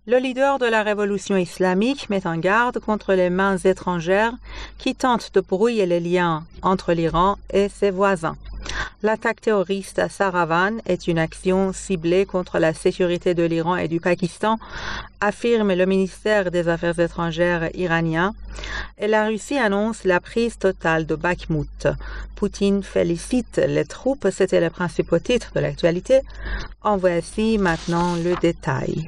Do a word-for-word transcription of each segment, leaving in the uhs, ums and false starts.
Le leader de la révolution islamique met en garde contre les mains étrangères qui tentent de brouiller les liens entre l'Iran et ses voisins. L'attaque terroriste à Saravan est une action ciblée contre la sécurité de l'Iran et du Pakistan, affirme le ministère des Affaires étrangères iranien, et la Russie annonce la prise totale de Bakhmout. Poutine félicite les troupes, c'était le principal titre de l'actualité. En voici maintenant le détail.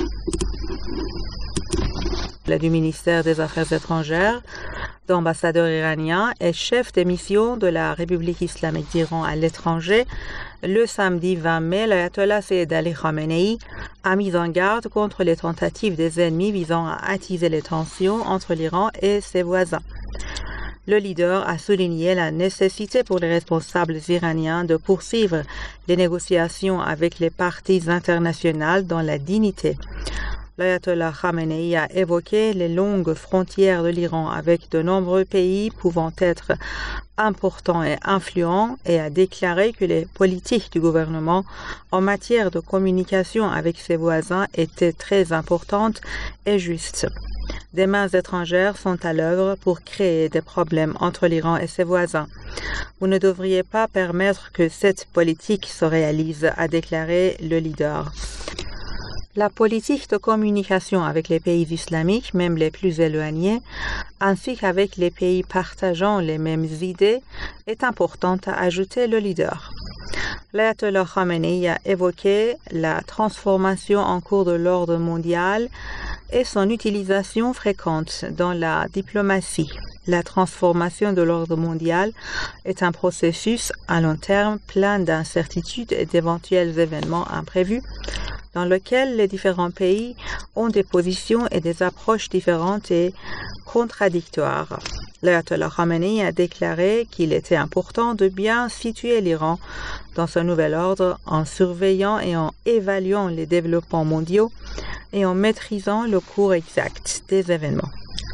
Du ministère des Affaires étrangères, d'ambassadeur iranien et chef de mission de la République islamique d'Iran à l'étranger, le samedi vingt mai, l'ayatollah Sayyid Ali Khamenei a mis en garde contre les tentatives des ennemis visant à attiser les tensions entre l'Iran et ses voisins. Le leader a souligné la nécessité pour les responsables iraniens de poursuivre les négociations avec les parties internationales dans la dignité. L'ayatollah Khamenei a évoqué les longues frontières de l'Iran avec de nombreux pays pouvant être importants et influents et a déclaré que les politiques du gouvernement en matière de communication avec ses voisins étaient très importantes et justes. Des mains étrangères sont à l'œuvre pour créer des problèmes entre l'Iran et ses voisins. Vous ne devriez pas permettre que cette politique se réalise, a déclaré le leader. La politique de communication avec les pays islamiques, même les plus éloignés, ainsi qu'avec les pays partageant les mêmes idées, est importante, a ajouté le leader. L'ayatollah Khamenei a évoqué la transformation en cours de l'ordre mondial et son utilisation fréquente dans la diplomatie. La transformation de l'ordre mondial est un processus à long terme plein d'incertitudes et d'éventuels événements imprévus, dans lequel les différents pays ont des positions et des approches différentes et contradictoires. L'ayatollah Khamenei a déclaré qu'il était important de bien situer l'Iran dans ce nouvel ordre en surveillant et en évaluant les développements mondiaux et en maîtrisant le cours exact des événements.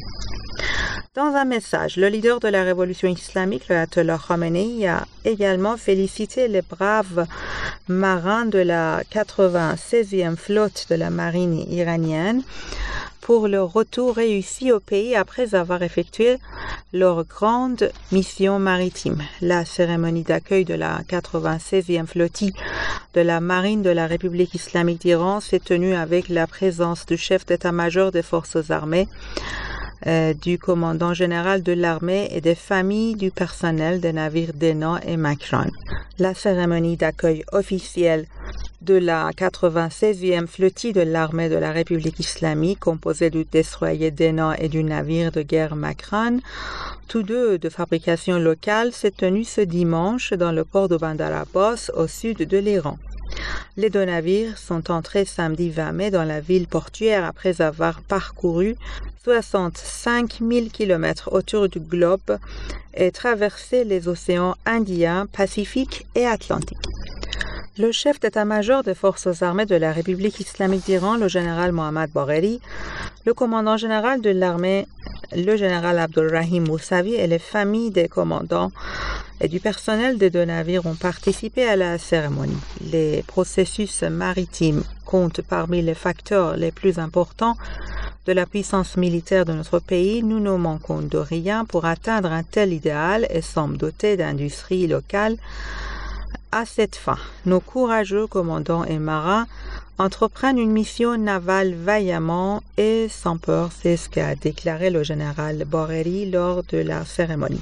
Dans un message, le leader de la révolution islamique, l'ayatollah Khamenei, a également félicité les braves marins de la quatre-vingt-seizième flotte de la marine iranienne pour leur retour réussi au pays après avoir effectué leur grande mission maritime. La cérémonie d'accueil de la quatre-vingt-seizième flottille de la marine de la République islamique d'Iran s'est tenue avec la présence du chef d'état-major des forces armées, Euh, du commandant général de l'armée et des familles du personnel des navires Denan et Makran. La cérémonie d'accueil officielle de la quatre-vingt-seizième flottille de l'armée de la République islamique, composée du destroyer Denan et du navire de guerre Makran, tous deux de fabrication locale, s'est tenue ce dimanche dans le port de Bandar Abbas au sud de l'Iran. Les deux navires sont entrés samedi vingt mai dans la ville portuaire après avoir parcouru soixante-cinq mille kilomètres autour du globe et traversé les océans Indien, Pacifique et Atlantique. Le chef d'état-major des forces armées de la République islamique d'Iran, le général Mohammad Bagheri, le commandant général de l'armée, le général Abdulrahim Moussavi et les familles des commandants et du personnel des deux navires ont participé à la cérémonie. Les processus maritimes comptent parmi les facteurs les plus importants de la puissance militaire de notre pays. Nous ne manquons de rien pour atteindre un tel idéal et sommes dotés d'industries locales à cette fin. Nos courageux commandants et marins entreprennent une mission navale vaillamment et sans peur, c'est ce qu'a déclaré le général Bagheri lors de la cérémonie.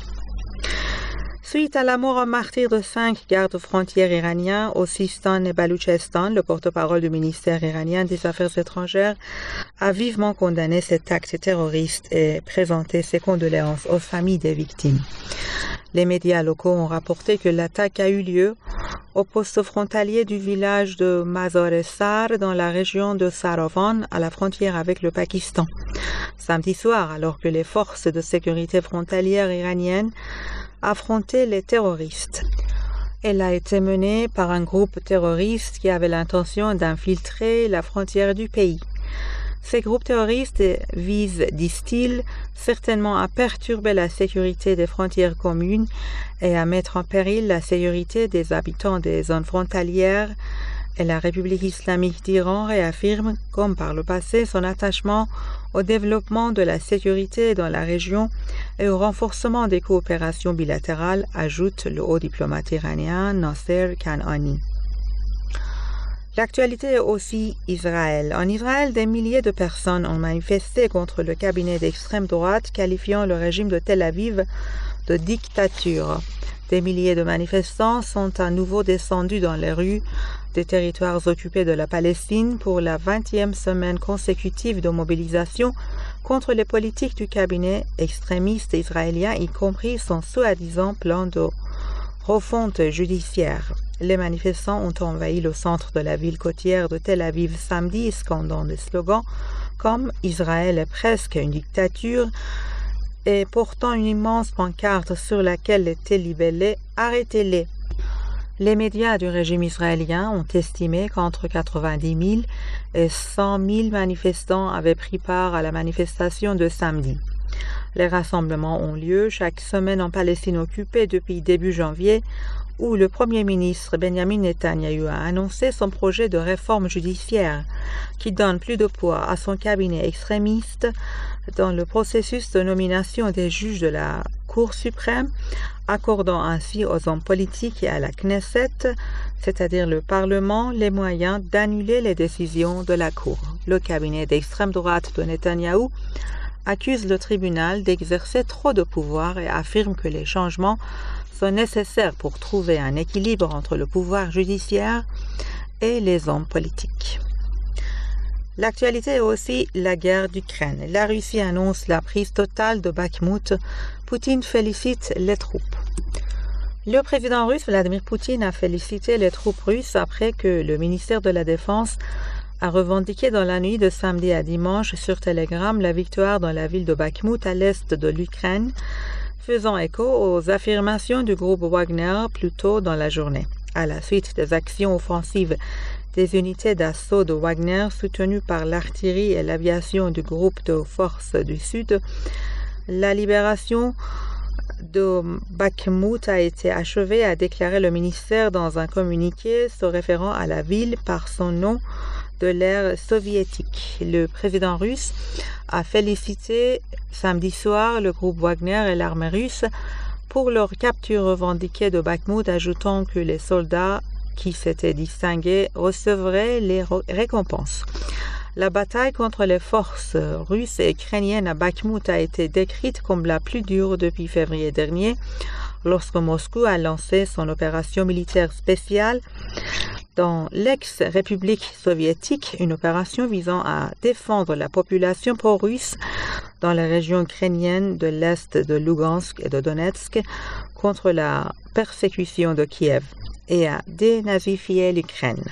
Suite à la mort en martyr de cinq gardes-frontières iraniens au Sistan et Baloutchistan, le porte-parole du ministère iranien des Affaires étrangères a vivement condamné cet acte terroriste et présenté ses condoléances aux familles des victimes. Les médias locaux ont rapporté que l'attaque a eu lieu au poste frontalier du village de Mazar-e-Sar dans la région de Saravan à la frontière avec le Pakistan. Samedi soir, alors que les forces de sécurité frontalières iraniennes affrontaient les terroristes. Elle a été menée par un groupe terroriste qui avait l'intention d'infiltrer la frontière du pays. Ces groupes terroristes visent, disent-ils, certainement à perturber la sécurité des frontières communes et à mettre en péril la sécurité des habitants des zones frontalières et la République islamique d'Iran réaffirme, comme par le passé, son attachement au développement de la sécurité dans la région et au renforcement des coopérations bilatérales, ajoute le haut diplomate iranien Nasser Kanani. L'actualité est aussi Israël. En Israël, des milliers de personnes ont manifesté contre le cabinet d'extrême droite, qualifiant le régime de Tel Aviv de dictature. Des milliers de manifestants sont à nouveau descendus dans les rues des territoires occupés de la Palestine pour la vingtième semaine consécutive de mobilisation contre les politiques du cabinet extrémiste israélien, y compris son soi-disant plan de refonte judiciaire. Les manifestants ont envahi le centre de la ville côtière de Tel Aviv samedi, scandant des slogans comme « Israël est presque une dictature » et portant une immense pancarte sur laquelle était libellé « Arrêtez-les ». Les médias du régime israélien ont estimé qu'entre quatre-vingt-dix mille et cent mille manifestants avaient pris part à la manifestation de samedi. Les rassemblements ont lieu chaque semaine en Palestine occupée depuis début janvier, où le Premier ministre Benjamin Netanyahu a annoncé son projet de réforme judiciaire qui donne plus de poids à son cabinet extrémiste dans le processus de nomination des juges de la Cour suprême, accordant ainsi aux hommes politiques et à la Knesset, c'est-à-dire le Parlement, les moyens d'annuler les décisions de la Cour. Le cabinet d'extrême droite de Netanyahou accuse le tribunal d'exercer trop de pouvoir et affirme que les changements sont nécessaires pour trouver un équilibre entre le pouvoir judiciaire et les hommes politiques. L'actualité est aussi la guerre d'Ukraine. La Russie annonce la prise totale de Bakhmout. Poutine félicite les troupes. Le président russe Vladimir Poutine a félicité les troupes russes après que le ministère de la Défense a revendiqué dans la nuit de samedi à dimanche sur Telegram la victoire dans la ville de Bakhmout à l'est de l'Ukraine, faisant écho aux affirmations du groupe Wagner plus tôt dans la journée. À la suite des actions offensives des unités d'assaut de Wagner soutenues par l'artillerie et l'aviation du groupe de forces du Sud, la libération de Bakhmout a été achevée, a déclaré le ministère dans un communiqué se référant à la ville par son nom de l'ère soviétique. Le président russe a félicité samedi soir le groupe Wagner et l'armée russe pour leur capture revendiquée de Bakhmout, ajoutant que les soldats qui s'étaient distingués recevraient les récompenses. La bataille contre les forces russes et ukrainiennes à Bakhmout a été décrite comme la plus dure depuis février dernier, lorsque Moscou a lancé son opération militaire spéciale dans l'ex-république soviétique, une opération visant à défendre la population pro-russe dans les régions ukrainiennes de l'Est de Lugansk et de Donetsk contre la persécution de Kiev et à dénazifier l'Ukraine.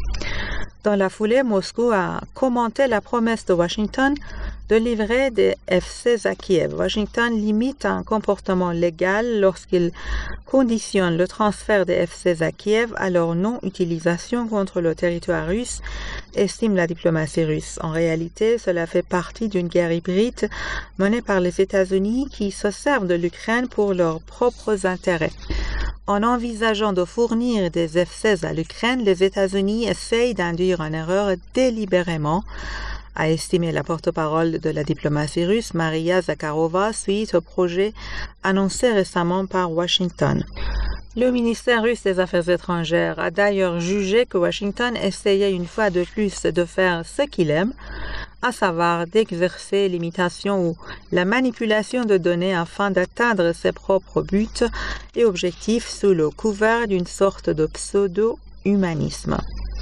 Dans la foulée, Moscou a commenté la promesse de Washington de livrer des F seize à Kiev. Washington limite un comportement légal lorsqu'il conditionne le transfert des F seize à Kiev à leur non-utilisation contre le territoire russe, estime la diplomatie russe. En réalité, cela fait partie d'une guerre hybride menée par les États-Unis qui se servent de l'Ukraine pour leurs propres intérêts. En envisageant de fournir des F seize à l'Ukraine, les États-Unis essayent d'induire en erreur délibérément, a estimé la porte-parole de la diplomatie russe Maria Zakharova suite au projet annoncé récemment par Washington. Le ministère russe des Affaires étrangères a d'ailleurs jugé que Washington essayait une fois de plus de faire ce qu'il aime, à savoir d'exercer l'imitation ou la manipulation de données afin d'atteindre ses propres buts et objectifs sous le couvert d'une sorte de pseudo-humanisme.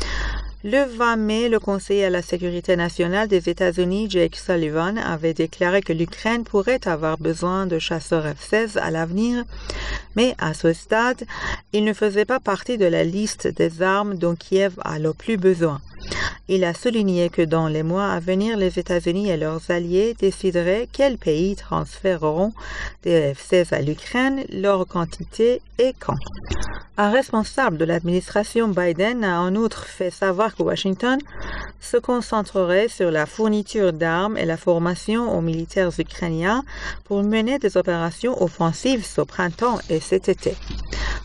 Le vingt mai, le conseiller à la sécurité nationale des États-Unis, Jake Sullivan, avait déclaré que l'Ukraine pourrait avoir besoin de chasseurs F seize à l'avenir, mais à ce stade, il ne faisait pas partie de la liste des armes dont Kiev a le plus besoin. Il a souligné que dans les mois à venir, les États-Unis et leurs alliés décideraient quels pays transféreront des F seize à l'Ukraine, leur quantité et quand. Un responsable de l'administration Biden a en outre fait savoir que Washington se concentrerait sur la fourniture d'armes et la formation aux militaires ukrainiens pour mener des opérations offensives ce printemps et cet été.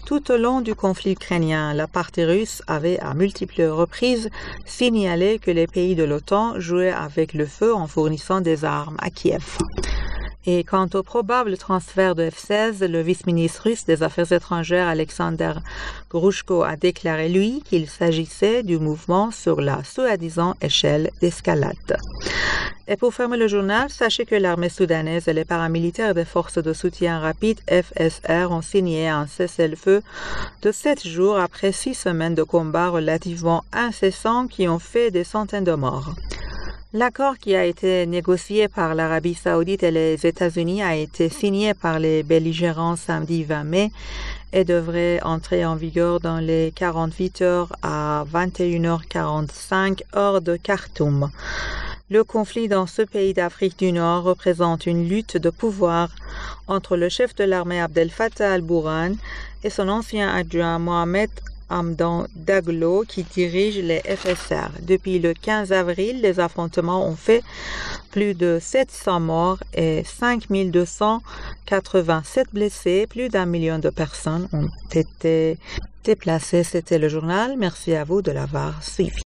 tout au long du conflit ukrainien, la partie russe avait à multiples reprises signalé que les pays de l'OTAN jouaient avec le feu en fournissant des armes à Kiev. Et quant au probable transfert de F seize, le vice-ministre russe des Affaires étrangères Alexander Grushko a déclaré, lui, qu'il s'agissait du mouvement sur la soi-disant échelle d'escalade. Et pour fermer le journal, sachez que l'armée soudanaise et les paramilitaires des forces de soutien rapide F S R ont signé un cessez-le-feu de sept jours après six semaines de combats relativement incessants qui ont fait des centaines de morts. L'accord qui a été négocié par l'Arabie saoudite et les États-Unis a été signé par les belligérants samedi vingt mai et devrait entrer en vigueur dans les quarante-huit heures à vingt et une heures quarante-cinq heure de Khartoum. Le conflit dans ce pays d'Afrique du Nord représente une lutte de pouvoir entre le chef de l'armée Abdel Fattah al-Burhan et son ancien adjoint Mohamed Hamdan Daglo qui dirige les F S R. Depuis le quinze avril, les affrontements ont fait plus de sept cents morts et cinq mille deux cent quatre-vingt-sept blessés. Plus d'un million de personnes ont été déplacées. C'était le journal. Merci à vous de l'avoir suivi.